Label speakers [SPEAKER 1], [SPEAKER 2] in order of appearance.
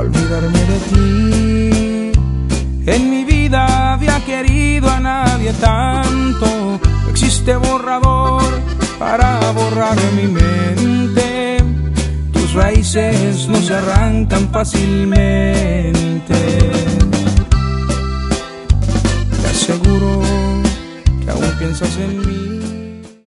[SPEAKER 1] olvidarme de ti. En mi vida había querido a nadie tanto. No existe borrador para borrar mi mente. Tus raíces no se arrancan fácilmente.